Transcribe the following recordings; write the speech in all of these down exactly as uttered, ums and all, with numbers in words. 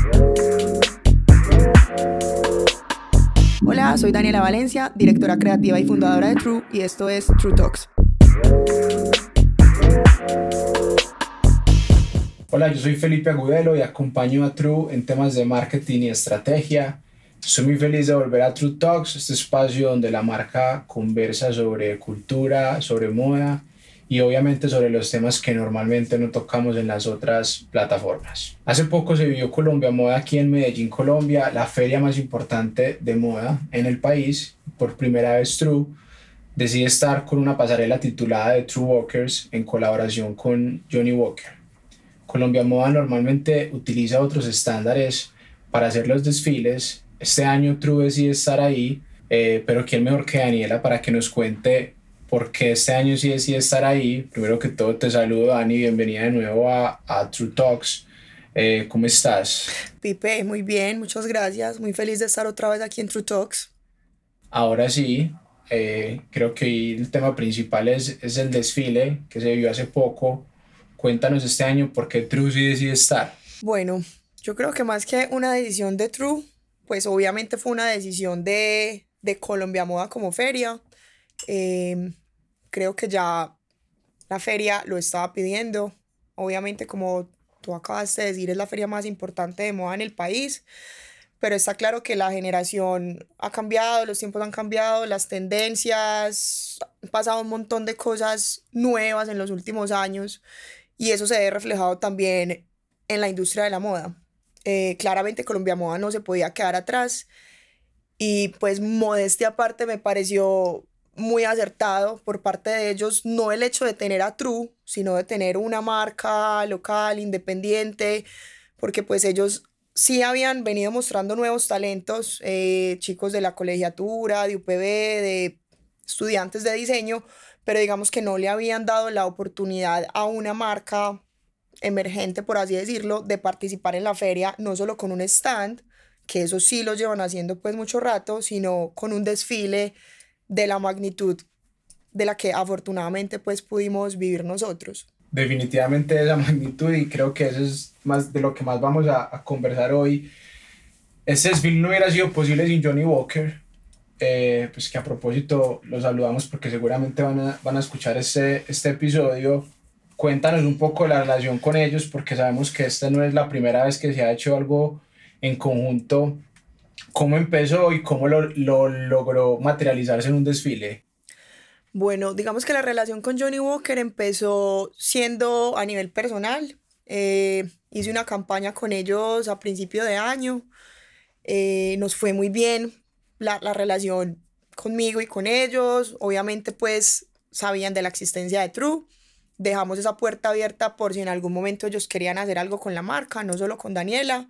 Hola, soy Daniela Valencia, directora creativa y fundadora de True, y esto es True Talks. Hola, yo soy Felipe Agudelo y acompaño a True en temas de marketing y estrategia. Estoy muy feliz de volver a True Talks, este espacio donde la marca conversa sobre cultura, sobre moda y obviamente sobre los temas que normalmente no tocamos en las otras plataformas. Hace poco se vivió Colombia Moda aquí en Medellín, Colombia, la feria más importante de moda en el país. Por primera vez True decide estar con una pasarela titulada The True Walkers en colaboración con Johnny Walker. Colombia Moda normalmente utiliza otros estándares para hacer los desfiles. Este año True decide estar ahí, eh, pero ¿quién mejor que Daniela para que nos cuente por qué este año sí decide estar ahí? Primero que todo te saludo, Dani, bienvenida de nuevo a, a True Talks. Eh, ¿Cómo estás? Pipe, muy bien, muchas gracias, muy feliz de estar otra vez aquí en True Talks. Ahora sí, eh, creo que hoy el tema principal es, es el desfile que se vio hace poco. Cuéntanos este año por qué True sí decide estar. Bueno, yo creo que más que una decisión de True, pues obviamente fue una decisión de, de Colombia Moda como feria. Eh, creo que ya la feria lo estaba pidiendo. Obviamente, como tú acabas de decir, es la feria más importante de moda en el país, pero está claro que la generación ha cambiado, los tiempos han cambiado, las tendencias, han pasado un montón de cosas nuevas en los últimos años y eso se ve reflejado también en la industria de la moda. Eh, claramente Colombia Moda no se podía quedar atrás y pues modestia aparte me pareció muy acertado por parte de ellos, no el hecho de tener a True, sino de tener una marca local, independiente, porque pues ellos sí habían venido mostrando nuevos talentos, eh, chicos de la colegiatura, de U P B, de estudiantes de diseño, pero digamos que no le habían dado la oportunidad a una marca emergente, por así decirlo, de participar en la feria, no solo con un stand, que eso sí lo llevan haciendo pues mucho rato, sino con un desfile de la magnitud de la que afortunadamente pues pudimos vivir nosotros. Definitivamente de esa magnitud, y creo que eso es más de lo que más vamos a, a conversar hoy. Este desfile no hubiera sido posible sin Johnny Walker, eh, pues que a propósito los saludamos porque seguramente van a, van a escuchar este, este episodio. Cuéntanos un poco de la relación con ellos, porque sabemos que esta no es la primera vez que se ha hecho algo en conjunto. ¿Cómo empezó y cómo lo, lo logró materializarse en un desfile? Bueno, digamos que la relación con Johnny Walker empezó siendo a nivel personal. Eh, hice una campaña con ellos a principio de año. Eh, nos fue muy bien la, la relación conmigo y con ellos. Obviamente pues sabían de la existencia de True. Dejamos esa puerta abierta por si en algún momento ellos querían hacer algo con la marca, no solo con Daniela.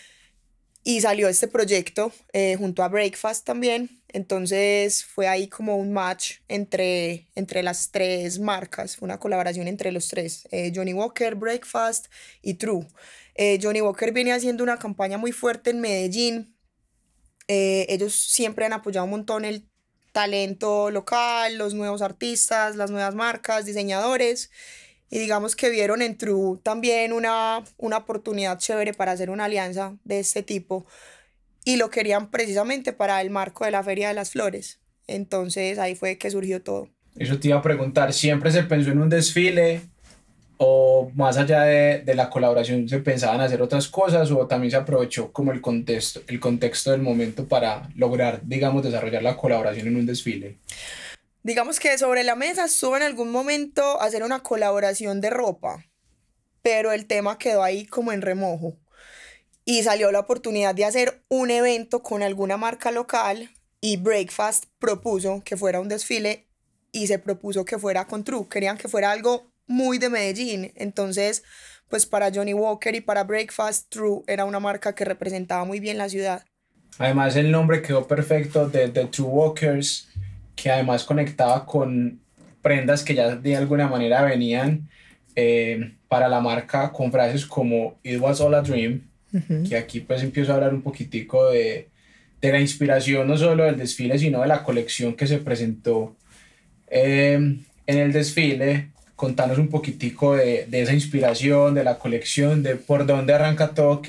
Y salió este proyecto eh, junto a Breakfast también. Entonces fue ahí como un match entre, entre las tres marcas. Fue una colaboración entre los tres. Eh, Johnny Walker, Breakfast y True. Eh, Johnny Walker viene haciendo una campaña muy fuerte en Medellín. Eh, ellos siempre han apoyado un montón el talento local, los nuevos artistas, las nuevas marcas, diseñadores. Y digamos que vieron en True también una, una oportunidad chévere para hacer una alianza de este tipo. Y lo querían precisamente para el marco de la Feria de las Flores. Entonces ahí fue que surgió todo. Eso te iba a preguntar, ¿siempre se pensó en un desfile o más allá de, de la colaboración se pensaban hacer otras cosas, o también se aprovechó como el contexto, el contexto del momento para lograr, digamos, desarrollar la colaboración en un desfile? Digamos que sobre la mesa estuvo en algún momento hacer una colaboración de ropa, pero el tema quedó ahí como en remojo. Y salió la oportunidad de hacer un evento con alguna marca local y Breakfast propuso que fuera un desfile y se propuso que fuera con True. Querían que fuera algo muy de Medellín. Entonces, pues para Johnny Walker y para Breakfast, True era una marca que representaba muy bien la ciudad. Además, el nombre quedó perfecto de The True Walkers, que además conectaba con prendas que ya de alguna manera venían eh, para la marca con frases como It was all a dream, Uh-huh. que aquí pues empiezo a hablar un poquitico de, de la inspiración no solo del desfile, sino de la colección que se presentó eh, en el desfile. Contanos un poquitico de, de esa inspiración, de la colección, de por dónde arranca todo, que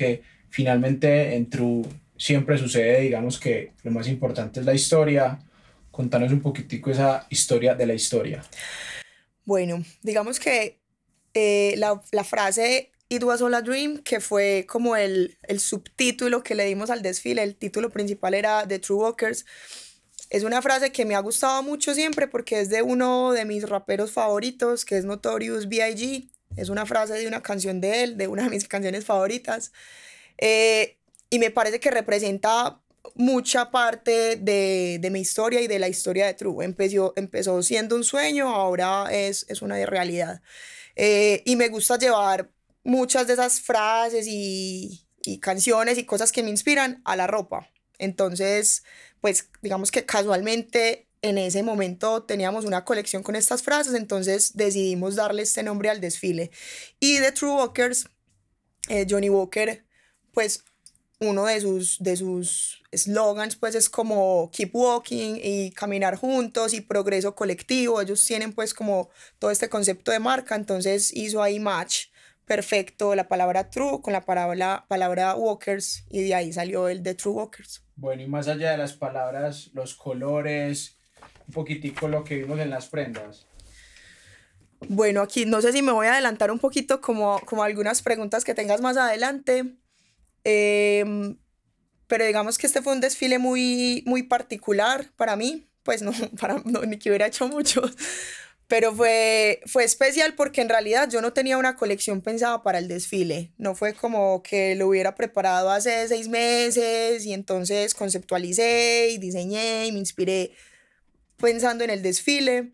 Finalmente en True siempre sucede, digamos que lo más importante es la historia. Contanos un poquitico esa historia de la historia. Bueno, digamos que eh, la, la frase It was all a dream, que fue como el, el subtítulo que le dimos al desfile, el título principal era The True Walkers, es una frase que me ha gustado mucho siempre porque es de uno de mis raperos favoritos, que es Notorious B I G. Es una frase de una canción de él, de una de mis canciones favoritas. Eh, y me parece que representa mucha parte de, de mi historia y de la historia de True. Empezó, empezó siendo un sueño, ahora es, es una realidad. Eh, y me gusta llevar muchas de esas frases y, y canciones y cosas que me inspiran a la ropa. Entonces, pues digamos que casualmente en ese momento teníamos una colección con estas frases, entonces decidimos darle este nombre al desfile. Y de True Walkers, eh, Johnny Walker, pues uno de sus, de sus slogans pues es como keep walking y caminar juntos y progreso colectivo. Ellos tienen pues como todo este concepto de marca, entonces hizo ahí match perfecto la palabra true con la palabra, palabra walkers y de ahí salió el de True Walkers. Bueno, y más allá de las palabras, los colores, un poquitico lo que vimos en las prendas. Bueno, aquí no sé si me voy a adelantar un poquito como, como algunas preguntas que tengas más adelante. Eh, pero digamos que este fue un desfile muy, muy particular para mí, pues no, para, no, ni que hubiera hecho mucho, pero fue, fue especial porque en realidad yo no tenía una colección pensada para el desfile, no fue como que lo hubiera preparado hace seis meses y entonces conceptualicé y diseñé y me inspiré pensando en el desfile,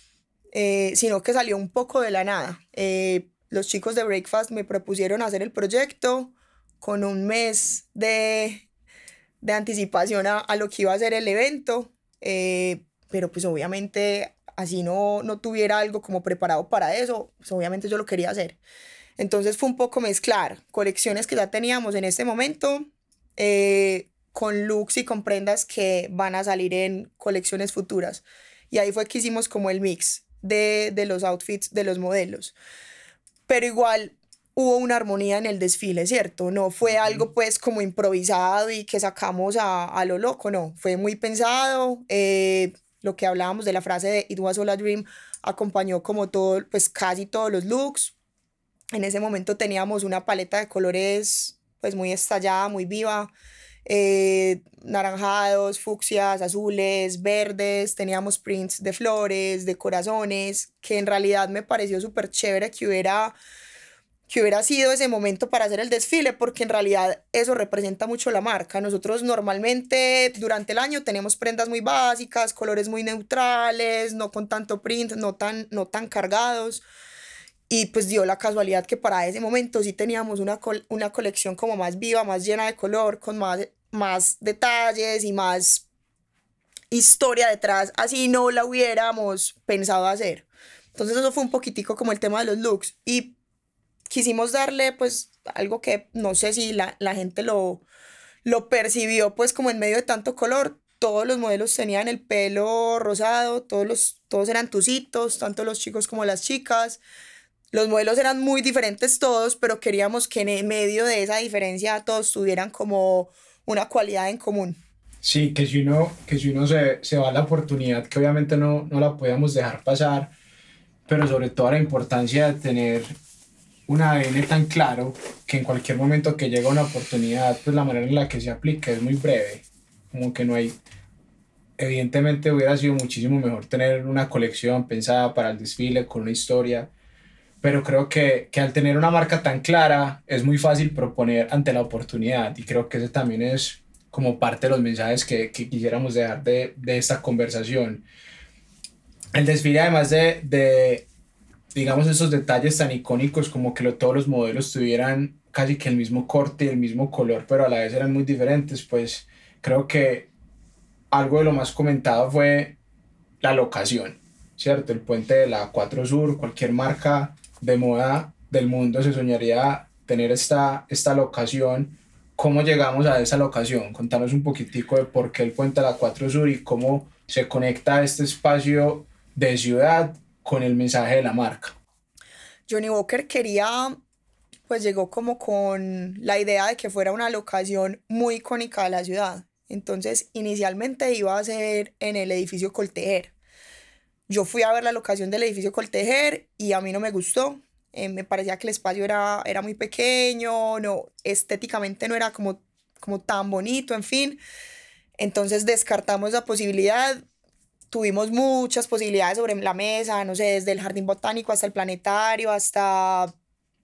eh, sino que salió un poco de la nada. Eh, los chicos de Breakfast me propusieron hacer el proyecto con un mes de, de anticipación a, a lo que iba a ser el evento, eh, pero pues obviamente así no, no tuviera algo como preparado para eso, pues obviamente yo lo quería hacer. Entonces fue un poco mezclar colecciones que ya teníamos en este momento, eh, con looks y con prendas que van a salir en colecciones futuras. Y ahí fue que hicimos como el mix de, de los outfits de los modelos. Pero igual hubo una armonía en el desfile, ¿cierto? No fue algo pues como improvisado y que sacamos a, a lo loco, no. Fue muy pensado. Eh, lo que hablábamos de la frase de It was all a dream acompañó como todo, pues casi todos los looks. En ese momento teníamos una paleta de colores pues muy estallada, muy viva, eh, naranjados, fucsias, azules, verdes, teníamos prints de flores, de corazones, que en realidad me pareció súper chévere que hubiera, que hubiera sido ese momento para hacer el desfile, porque en realidad eso representa mucho la marca. Nosotros normalmente durante el año tenemos prendas muy básicas, colores muy neutrales, no con tanto print, no tan, no tan cargados. Y pues dio la casualidad que para ese momento sí teníamos una, col una colección como más viva, más llena de color, con más, más detalles y más historia detrás, así no la hubiéramos pensado hacer. Entonces eso fue un poquitico como el tema de los looks y quisimos darle pues algo que no sé si la, la gente lo, lo percibió pues como en medio de tanto color. Todos los modelos tenían el pelo rosado, todos, los, todos eran tucitos, tanto los chicos como las chicas. Los modelos eran muy diferentes todos, pero queríamos que en medio de esa diferencia todos tuvieran como una cualidad en común. Sí, que si uno, que si uno se, se va a la oportunidad, que obviamente no, no la podíamos dejar pasar, pero sobre todo la importancia de tener un A D N tan claro que en cualquier momento que llega una oportunidad, pues la manera en la que se aplica es muy breve, como que no hay, evidentemente hubiera sido muchísimo mejor tener una colección pensada para el desfile con una historia, pero creo que, que al tener una marca tan clara es muy fácil proponer ante la oportunidad y creo que ese también es como parte de los mensajes que, que quisiéramos dejar de, de esta conversación. El desfile además de, de digamos esos detalles tan icónicos como que lo, todos los modelos tuvieran casi que el mismo corte y el mismo color pero a la vez eran muy diferentes, pues creo que algo de lo más comentado fue la locación, ¿cierto? El puente de la cuatro Sur, cualquier marca de moda del mundo se soñaría tener esta, esta locación. ¿Cómo llegamos a esa locación? Contanos un poquitico de por qué el puente de la cuatro Sur y cómo se conecta este espacio de ciudad con el mensaje de la marca. Johnny Walker quería pues llegó como con la idea de que fuera una locación muy icónica de la ciudad. Entonces, inicialmente iba a ser en el edificio Coltejer. Yo fui a ver la locación del edificio Coltejer y a mí no me gustó. Eh, me parecía que el espacio era, era muy pequeño, no, estéticamente no era como, como tan bonito, en fin. Entonces descartamos la posibilidad. Tuvimos muchas posibilidades sobre la mesa, no sé, desde el jardín botánico hasta el planetario, hasta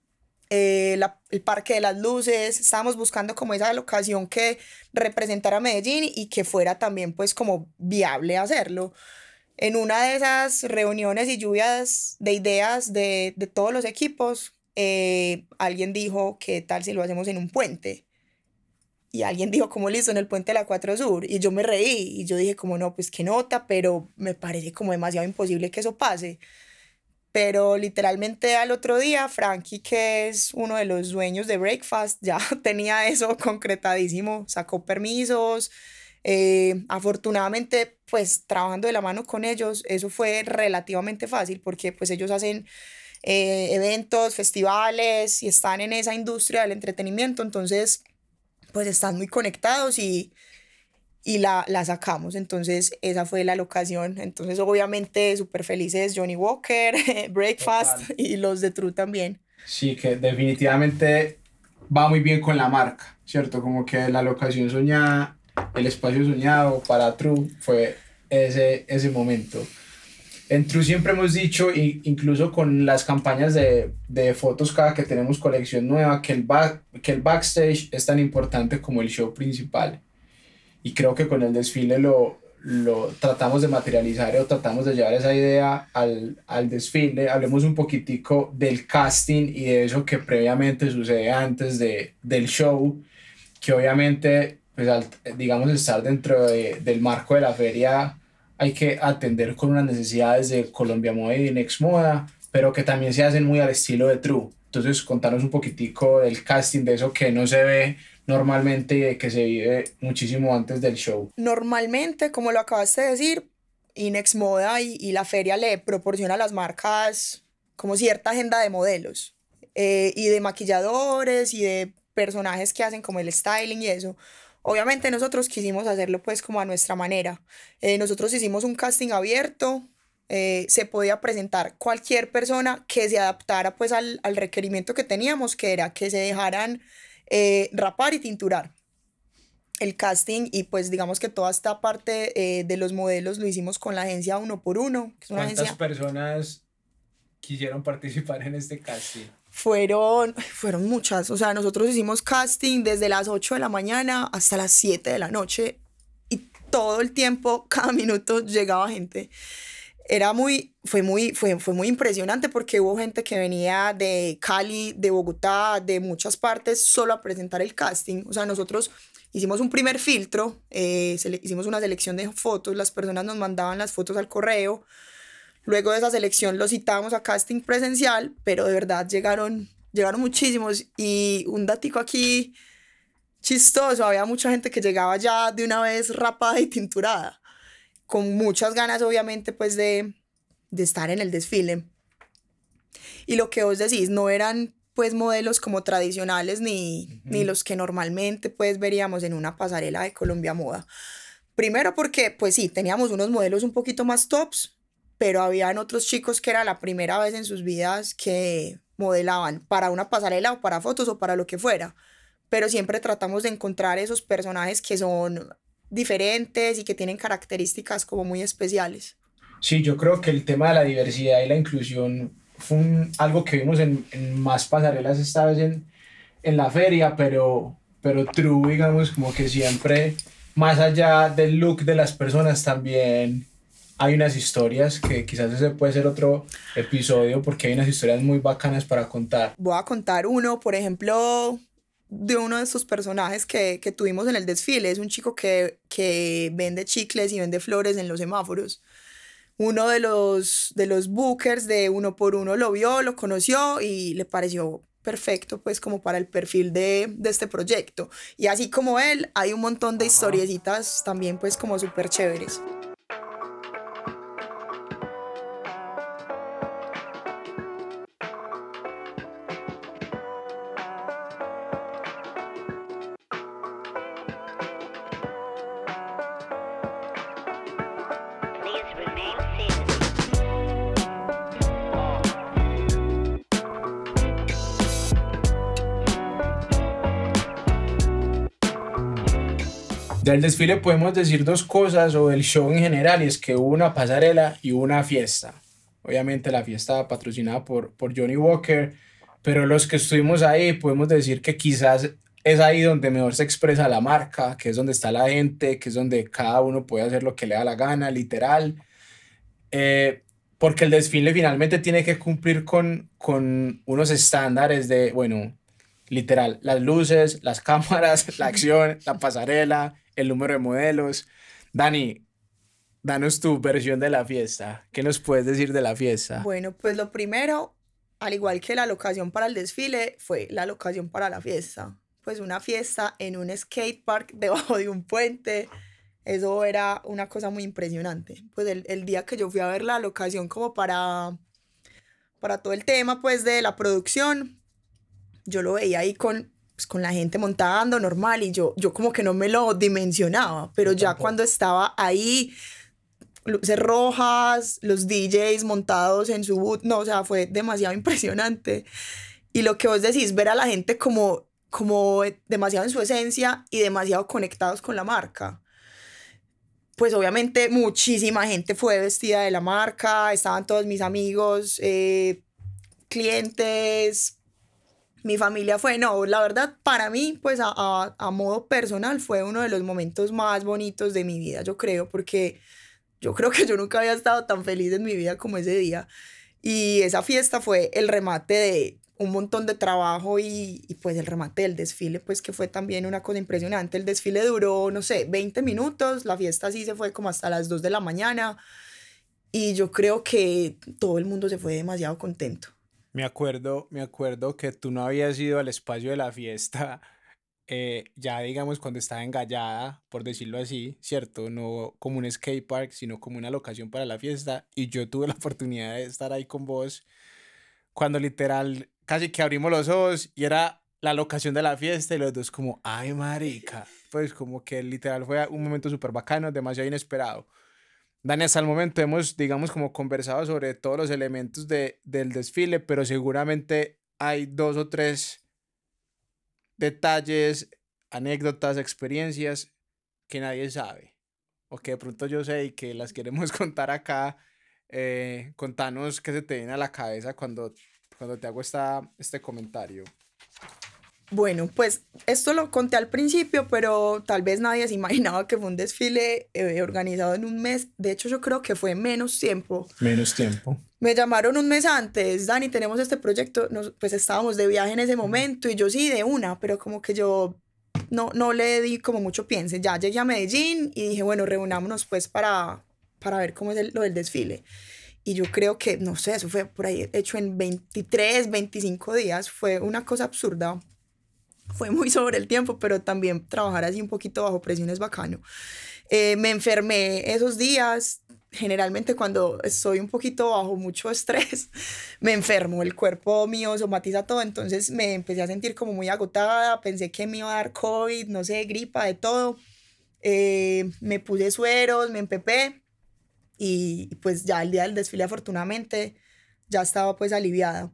eh, la- el Parque de las Luces. Estábamos buscando como esa locación que representara Medellín y que fuera también pues como viable hacerlo. En una de esas reuniones y lluvias de ideas de, de todos los equipos, eh, alguien dijo, ¿qué tal si lo hacemos en un puente? Y alguien dijo, como listo, en el puente de la cuatro Sur. Y yo me reí y yo dije, como no, pues qué nota, pero me parece como demasiado imposible que eso pase. Pero literalmente al otro día, Frankie, que es uno de los dueños de Breakfast, ya tenía eso concretadísimo, sacó permisos. Eh, afortunadamente, pues trabajando de la mano con ellos, eso fue relativamente fácil porque pues ellos hacen eh, eventos, festivales y están en esa industria del entretenimiento, entonces pues están muy conectados y, y la, la sacamos. Entonces esa fue la locación. Entonces obviamente súper felices Johnny Walker, Breakfast Total. y los de True también. Sí, que definitivamente va muy bien con la marca, ¿cierto? Como que la locación soñada, el espacio soñado para True fue ese, ese momento. En True siempre hemos dicho, y incluso con las campañas de, de fotos cada que tenemos colección nueva, que el, back, que el backstage es tan importante como el show principal. Y creo que con el desfile lo, lo tratamos de materializar o tratamos de llevar esa idea al, al desfile. Hablemos un poquitico del casting y de eso que previamente sucede antes de, del show, que obviamente, pues al, digamos, estar dentro de, del marco de la feria hay que atender con unas necesidades de Colombia Moda y de Next Moda, pero que también se hacen muy al estilo de True. Entonces, contanos un poquitico del casting, de eso que no se ve normalmente y de que se vive muchísimo antes del show. Normalmente, como lo acabaste de decir, Inex Moda y, y la feria le proporciona a las marcas como cierta agenda de modelos eh, y de maquilladores y de personajes que hacen como el styling y eso. Obviamente nosotros quisimos hacerlo pues como a nuestra manera. Eh, nosotros hicimos un casting abierto, eh, se podía presentar cualquier persona que se adaptara pues al, al requerimiento que teníamos, que era que se dejaran eh, rapar y tinturar el casting y pues digamos que toda esta parte eh, de los modelos lo hicimos con la agencia Uno por Uno, que es una ¿Cuántas agencia, personas quisieron participar en este casting? fueron, fueron muchas, o sea, nosotros hicimos casting desde las ocho de la mañana hasta las siete de la noche y todo el tiempo, cada minuto llegaba gente. Era muy, fue muy, fue, fue muy impresionante porque hubo gente que venía de Cali, de Bogotá, de muchas partes solo a presentar el casting. O sea, nosotros hicimos un primer filtro, eh, sele- hicimos una selección de fotos, las personas nos mandaban las fotos al correo. Luego de esa selección los citábamos a casting presencial, pero de verdad llegaron, llegaron muchísimos. Y un datico aquí chistoso, había mucha gente que llegaba ya de una vez rapada y tinturada con muchas ganas, obviamente, pues de, de estar en el desfile. Y lo que vos decís, no eran pues modelos como tradicionales ni, ni Ujú. los que normalmente pues veríamos en una pasarela de Colombia Moda. Primero porque pues sí, teníamos unos modelos un poquito más tops, pero habían otros chicos que era la primera vez en sus vidas que modelaban para una pasarela o para fotos o para lo que fuera. Pero siempre tratamos de encontrar esos personajes que son diferentes y que tienen características como muy especiales. Sí, yo creo que el tema de la diversidad y la inclusión fue un- algo que vimos en, en más pasarelas esta vez en, en la feria, pero, pero True, digamos, como que siempre, más allá del look de las personas, también hay unas historias que quizás ese puede ser otro episodio porque hay unas historias muy bacanas para contar. Voy a contar uno, por ejemplo, de uno de esos personajes que, que tuvimos en el desfile. Es un chico que, que vende chicles y vende flores en los semáforos. Uno de los, de los bookers de Uno por Uno lo vio, lo conoció y le pareció perfecto pues como para el perfil de, de este proyecto. Y así como él, hay un montón de Ajá. historiecitas también pues como súper chéveres. Del desfile podemos decir dos cosas, o del show en general, y es que hubo una pasarela y hubo una fiesta. Obviamente la fiesta patrocinada por, por Johnny Walker, pero los que estuvimos ahí podemos decir que quizás es ahí donde mejor se expresa la marca, que es donde está la gente, que es donde cada uno puede hacer lo que le da la gana, literal. Eh, Porque el desfile finalmente tiene que cumplir con, con unos estándares de, bueno, literal, las luces, las cámaras, la acción, la pasarela, el número de modelos. Dani, danos tu versión de la fiesta. ¿Qué nos puedes decir de la fiesta? Bueno, pues lo primero, al igual que la locación para el desfile, fue la locación para la fiesta. Pues una fiesta en un skate park debajo de un puente. Eso era una cosa muy impresionante. Pues el, el día que yo fui a ver la locación como para, para todo el tema pues de la producción, yo lo veía ahí con, pues, con la gente montando normal y yo, yo como que no me lo dimensionaba, pero Yo ya tampoco. cuando estaba ahí, luces rojas, los D Js montados en su boot, no, o sea, fue demasiado impresionante. Y lo que vos decís, ver a la gente como, como demasiado en su esencia y demasiado conectados con la marca. Pues obviamente muchísima gente fue vestida de la marca, estaban todos mis amigos, eh, clientes, mi familia fue, no, la verdad para mí, pues a, a, a modo personal fue uno de los momentos más bonitos de mi vida, yo creo, porque yo creo que yo nunca había estado tan feliz en mi vida como ese día. Y esa fiesta fue el remate de un montón de trabajo y, y pues el remate del desfile, pues que fue también una cosa impresionante. El desfile duró, no sé, veinte minutos, la fiesta sí se fue como hasta las dos de la mañana y yo creo que todo el mundo se fue demasiado contento. Me acuerdo, me acuerdo que tú no habías ido al espacio de la fiesta, eh, ya digamos cuando estaba engallada, por decirlo así, ¿cierto? No como un skate park, sino como una locación para la fiesta. Y yo tuve la oportunidad de estar ahí con vos cuando literal casi que abrimos los ojos y era la locación de la fiesta y los dos como, ay marica, pues como que literal fue un momento súper bacano, demasiado inesperado. Dani, hasta el momento hemos, digamos, como conversado sobre todos los elementos de, del desfile, pero seguramente hay dos o tres detalles, anécdotas, experiencias que nadie sabe, o que de pronto yo sé y que las queremos contar acá. Eh, contanos qué se te viene a la cabeza cuando, cuando te hago esta, este comentario. Bueno, pues esto lo conté al principio, pero tal vez nadie se imaginaba que fue un desfile eh, organizado en un mes. De hecho, yo creo que fue menos tiempo. Menos tiempo. Me llamaron un mes antes, Dani, tenemos este proyecto, nos, pues estábamos de viaje en ese momento y yo sí, de una, pero como que yo no, no le di como mucho piense. Ya llegué a Medellín y dije, bueno, reunámonos pues para, para ver cómo es el- lo del desfile. Y yo creo que, no sé, eso fue por ahí hecho en veintitrés, veinticinco días, fue una cosa absurda. Fue muy sobre el tiempo, pero también trabajar así un poquito bajo presión es bacano. Eh, me enfermé esos días. Generalmente cuando estoy un poquito bajo mucho estrés, me enfermo, el cuerpo mío somatiza todo, entonces me empecé a sentir como muy agotada, pensé que me iba a dar COVID, no sé, gripa, de todo. Eh, me puse sueros, me empepé y pues ya el día del desfile afortunadamente ya estaba pues aliviada.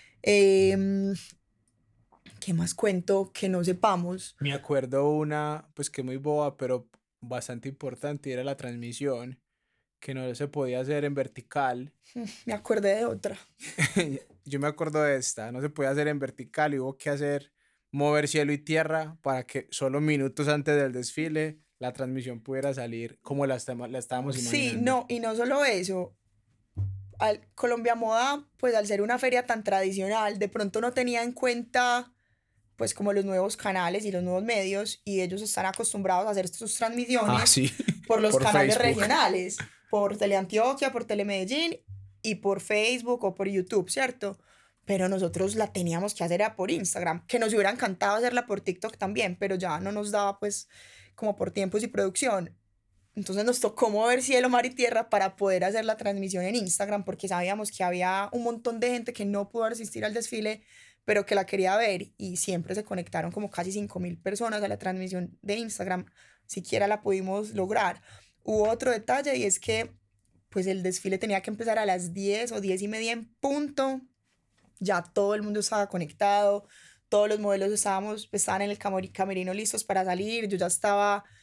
Eh, ¿Qué más cuento que no sepamos? Me acuerdo una, pues que muy boba, pero bastante importante, y era la transmisión, que no se podía hacer en vertical. Me acordé de otra. Yo me acuerdo de esta, no se podía hacer en vertical y hubo que hacer mover cielo y tierra para que solo minutos antes del desfile la transmisión pudiera salir como la, estamos- la estábamos Sí, imaginando. no, y no solo eso, al Colombia Moda, pues al ser una feria tan tradicional, de pronto no tenía en cuenta pues como los nuevos canales y los nuevos medios y ellos están acostumbrados a hacer sus Ah, transmisiones sí, por los por canales Facebook. regionales, por Teleantioquia, por Telemedellín y por Facebook o por YouTube, ¿cierto? Pero nosotros la teníamos que hacer era por Instagram, que nos hubiera encantado hacerla por TikTok también, pero ya no nos daba pues como por tiempos y producción. Entonces nos tocó mover cielo, mar y tierra para poder hacer la transmisión en Instagram porque sabíamos que había un montón de gente que no pudo asistir al desfile, pero que la quería ver y siempre se conectaron como casi cinco mil personas a la transmisión de Instagram. Siquiera la pudimos lograr. Hubo otro detalle y es que pues el desfile tenía que empezar a las diez o diez y media en punto. Ya todo el mundo estaba conectado, todos los modelos estábamos, estaban en el camori- camerino listos para salir. Yo ya estaba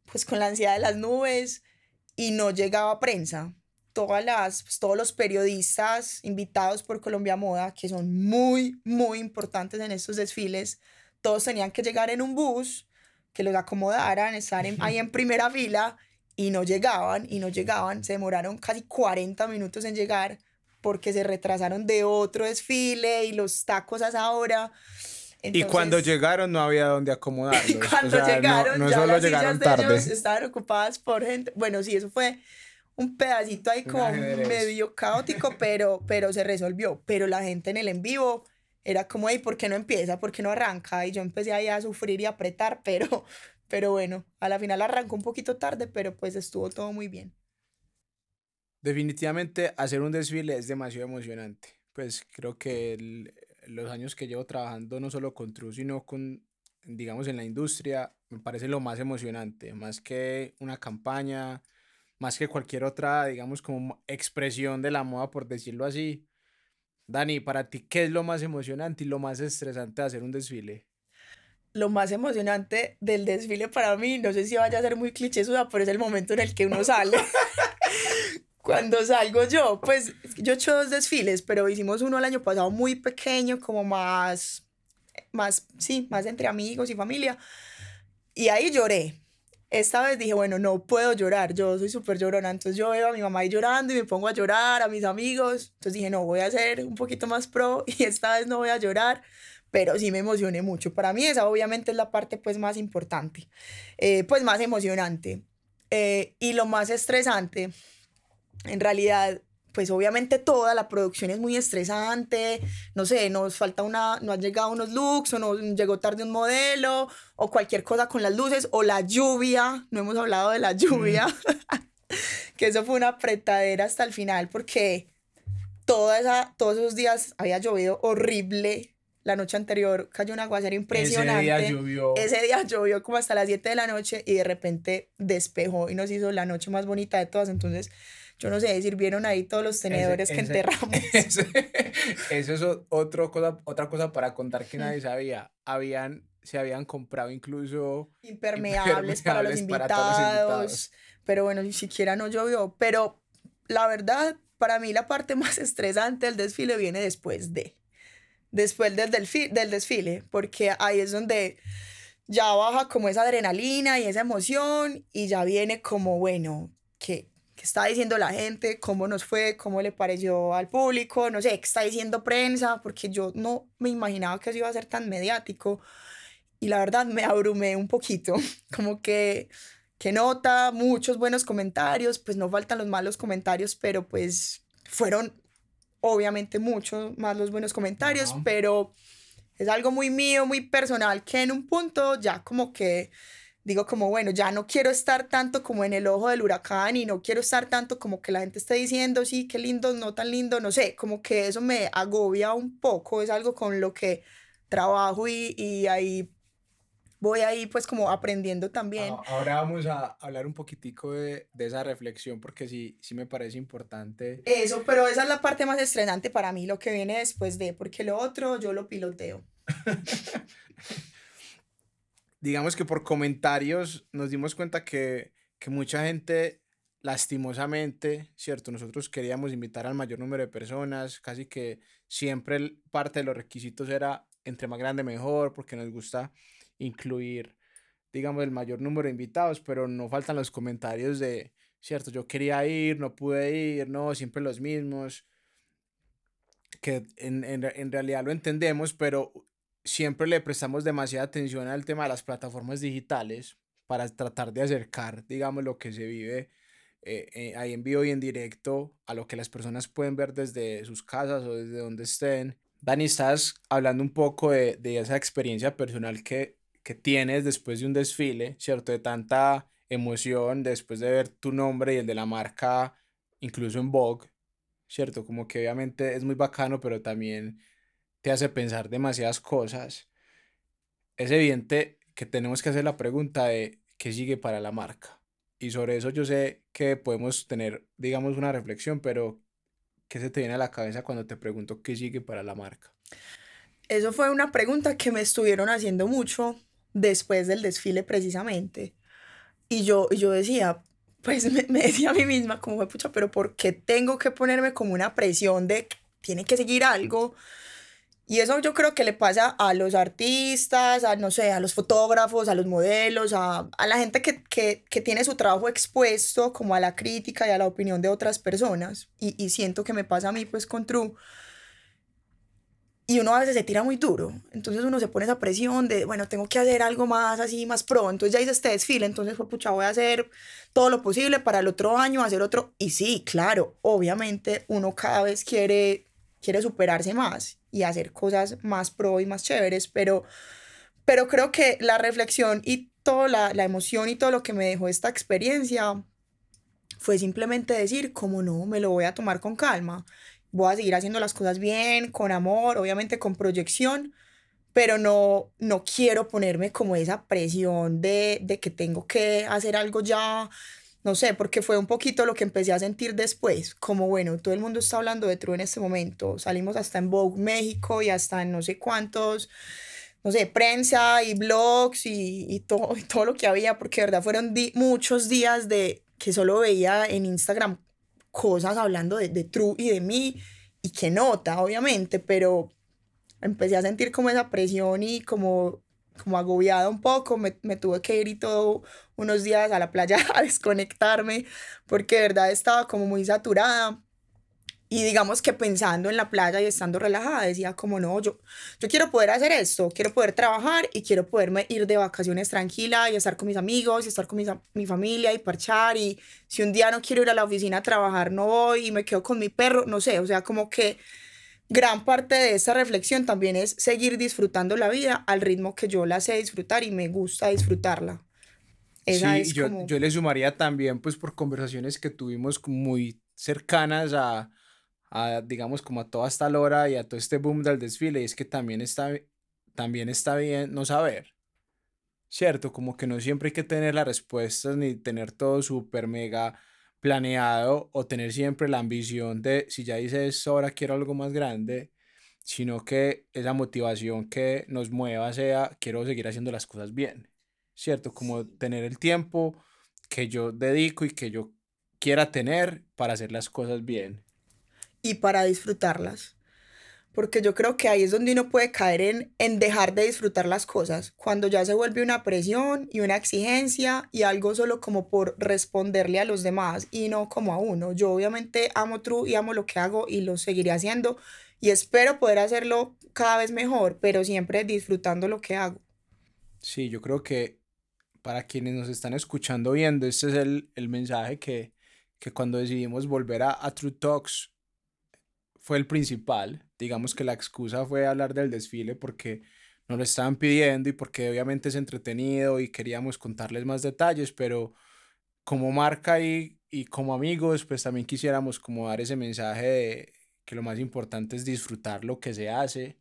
pues con la ansiedad de las nubes y no llegaba prensa. Todas las, pues, todos los periodistas invitados por Colombia Moda, que son muy, muy importantes en estos desfiles, todos tenían que llegar en un bus, que los acomodaran, estar en, ahí en primera fila, y no llegaban, y no llegaban, se demoraron casi cuarenta minutos en llegar, porque se retrasaron de otro desfile, y los tacos a esa hora. Entonces, y cuando llegaron no había dónde acomodarlos. Y cuando o sea, llegaron, no, no ya solo las llegaron sillas tarde. De ellos estaban ocupadas por gente. Bueno, sí, eso fue un pedacito ahí como medio caótico, pero, pero se resolvió. Pero la gente en el en vivo era como, hey, ¿por qué no empieza? ¿Por qué no arranca? Y yo empecé ahí a sufrir y a apretar, pero, pero bueno, a la final arrancó un poquito tarde, pero pues estuvo todo muy bien. Definitivamente hacer un desfile es demasiado emocionante. Pues creo que el, los años que llevo trabajando no solo con True, sino con, digamos, en la industria, me parece lo más emocionante, más que una campaña, más que cualquier otra, digamos, como expresión de la moda, por decirlo así. Dani, para ti, ¿qué es lo más emocionante y lo más estresante de hacer un desfile? Lo más emocionante del desfile para mí, no sé si vaya a ser muy clichésuda, pero es el momento en el que uno sale. Cuando salgo yo, pues yo he hecho dos desfiles, pero hicimos uno el año pasado muy pequeño, como más, más, sí, más entre amigos y familia. Y ahí lloré. Esta vez dije, bueno, no puedo llorar, yo soy súper llorona. Entonces yo veo a mi mamá ahí llorando y me pongo a llorar, a mis amigos. Entonces dije, no, voy a ser un poquito más pro y esta vez no voy a llorar. Pero sí me emocioné mucho. Para mí esa obviamente es la parte pues más importante, eh, pues más emocionante. Eh, y lo más estresante, en realidad, pues obviamente toda la producción es muy estresante, no sé, nos falta una, no han llegado unos looks, o no llegó tarde un modelo, o cualquier cosa con las luces, o la lluvia, no hemos hablado de la lluvia, mm. que eso fue una apretadera hasta el final, porque toda esa, todos esos días había llovido horrible. La noche anterior cayó un aguacero impresionante. Ese día llovió. Ese día llovió como hasta las siete de la noche y de repente despejó y nos hizo la noche más bonita de todas. Entonces, yo no sé, sirvieron ahí todos los tenedores ese, que ese, enterramos. Ese, eso es otro cosa, otra cosa para contar que nadie sabía. Habían, se habían comprado incluso impermeables, impermeables para, los invitados, para todos los invitados. Pero bueno, ni siquiera no llovió. Pero la verdad, para mí la parte más estresante del desfile viene después de... después del, delfi- del desfile, porque ahí es donde ya baja como esa adrenalina y esa emoción y ya viene como, bueno, ¿qué, qué está diciendo la gente? ¿Cómo nos fue? ¿Cómo le pareció al público? No sé, ¿qué está diciendo prensa? Porque yo no me imaginaba que eso iba a ser tan mediático y la verdad me abrumé un poquito, como que, que nota, muchos buenos comentarios, pues no faltan los malos comentarios, pero pues fueron... obviamente mucho más los buenos comentarios, uh-huh. Pero es algo muy mío, muy personal, que en un punto ya como que digo como, bueno, ya no quiero estar tanto como en el ojo del huracán y no quiero estar tanto como que la gente esté diciendo, sí, qué lindo, no tan lindo, no sé, como que eso me agobia un poco, es algo con lo que trabajo y, y ahí voy ahí pues como aprendiendo también. Ahora vamos a hablar un poquitico de, de esa reflexión porque sí, sí me parece importante. Eso, pero esa es la parte más estresante para mí, lo que viene después de, porque lo otro yo lo piloteo. Digamos que por comentarios nos dimos cuenta que, que mucha gente, lastimosamente, ¿cierto? Nosotros queríamos invitar al mayor número de personas, casi que siempre el, parte de los requisitos era entre más grande mejor, porque nos gusta incluir, digamos, el mayor número de invitados, pero no faltan los comentarios de, cierto, yo quería ir, no pude ir, no, siempre los mismos, que en, en, en realidad lo entendemos, pero siempre le prestamos demasiada atención al tema de las plataformas digitales para tratar de acercar, digamos, lo que se vive eh, eh, ahí en vivo y en directo a lo que las personas pueden ver desde sus casas o desde donde estén. Dani, estás hablando un poco de, de esa experiencia personal que que tienes después de un desfile, ¿cierto? De tanta emoción, después de ver tu nombre y el de la marca, incluso en Vogue, ¿cierto? Como que obviamente es muy bacano, pero también te hace pensar demasiadas cosas. Es evidente que tenemos que hacer la pregunta de qué sigue para la marca. Y sobre eso yo sé que podemos tener, digamos, una reflexión, pero ¿qué se te viene a la cabeza cuando te pregunto qué sigue para la marca? Eso fue una pregunta que me estuvieron haciendo mucho después del desfile precisamente. Y yo, y yo decía, pues me, me decía a mí misma, como, "Jue pucha, pero ¿por qué tengo que ponerme como una presión de que tiene que seguir algo?" Y eso yo creo que le pasa a los artistas, a, no sé, a los fotógrafos, a los modelos, a, a la gente que, que, que tiene su trabajo expuesto como a la crítica y a la opinión de otras personas. Y, y siento que me pasa a mí pues con True. Y uno a veces se tira muy duro. Entonces uno se pone esa presión de, bueno, tengo que hacer algo más así, más pro. Entonces ya hice este desfile, entonces pues pucha, voy a hacer todo lo posible para el otro año hacer otro. Y sí, claro, obviamente uno cada vez quiere, quiere superarse más y hacer cosas más pro y más chéveres, pero, pero creo que la reflexión y toda la, la emoción y todo lo que me dejó esta experiencia fue simplemente decir, como no, me lo voy a tomar con calma. Voy a seguir haciendo las cosas bien, con amor, obviamente con proyección, pero no, no quiero ponerme como esa presión de, de que tengo que hacer algo ya, no sé, porque fue un poquito lo que empecé a sentir después, como bueno, todo el mundo está hablando de True en este momento, salimos hasta en Vogue México y hasta en no sé cuántos, no sé, prensa y blogs y, y, todo, y todo lo que había, porque de verdad fueron di muchos días de que solo veía en Instagram cosas hablando de, de True y de mí, y qué nota, obviamente, pero empecé a sentir como esa presión y como, como agobiada un poco, me, me tuve que ir y todo unos días a la playa a desconectarme, porque de verdad estaba como muy saturada. Y digamos que pensando en la playa y estando relajada, decía como no, yo, yo quiero poder hacer esto, quiero poder trabajar y quiero poderme ir de vacaciones tranquila y estar con mis amigos y estar con mis, mi familia y parchar. Y si un día no quiero ir a la oficina a trabajar, no voy y me quedo con mi perro, no sé, o sea, como que gran parte de esta reflexión también es seguir disfrutando la vida al ritmo que yo la sé disfrutar y me gusta disfrutarla. Esa Sí, es yo, como... yo le sumaría también, pues por conversaciones que tuvimos muy cercanas a, a, digamos, como a toda esta lora y a todo este boom del desfile, y es que también está, también está bien no saber, ¿cierto? Como que no siempre hay que tener las respuestas ni tener todo súper mega planeado o tener siempre la ambición de, si ya hice esto, ahora quiero algo más grande, sino que esa motivación que nos mueva sea, quiero seguir haciendo las cosas bien, ¿cierto? Como Sí. tener el tiempo que yo dedico y que yo quiera tener para hacer las cosas bien. Y para disfrutarlas. Porque yo creo que ahí es donde uno puede caer en, en dejar de disfrutar las cosas, cuando ya se vuelve una presión y una exigencia y algo solo como por responderle a los demás y no como a uno. Yo obviamente amo True y amo lo que hago y lo seguiré haciendo y espero poder hacerlo cada vez mejor, pero siempre disfrutando lo que hago. Sí, yo creo que para quienes nos están escuchando, viendo, este es el, el mensaje que, que cuando decidimos volver a, a True Talks fue el principal. Digamos que la excusa fue hablar del desfile porque nos lo estaban pidiendo y porque obviamente es entretenido y queríamos contarles más detalles, pero como marca y, y como amigos, pues también quisiéramos como dar ese mensaje de que lo más importante es disfrutar lo que se hace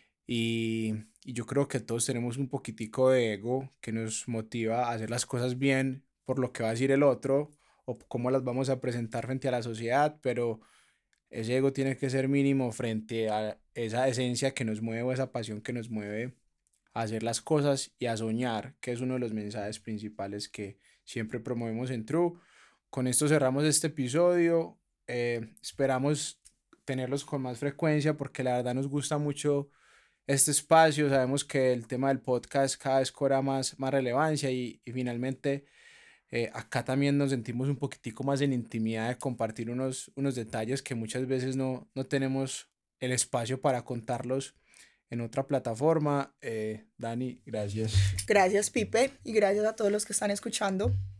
y, y yo creo que todos tenemos un poquitico de ego que nos motiva a hacer las cosas bien por lo que va a decir el otro o cómo las vamos a presentar frente a la sociedad, pero ese ego tiene que ser mínimo frente a esa esencia que nos mueve, o esa pasión que nos mueve a hacer las cosas y a soñar, que es uno de los mensajes principales que siempre promovemos en True. Con esto cerramos este episodio. Eh, esperamos tenerlos con más frecuencia porque la verdad nos gusta mucho este espacio. Sabemos que el tema del podcast cada vez cobra más, más relevancia y, y finalmente eh, acá también nos sentimos un poquitico más en intimidad de compartir unos, unos detalles que muchas veces no, no tenemos el espacio para contarlos en otra plataforma. Eh, Dani, gracias. Gracias, Pipe, y gracias a todos los que están escuchando.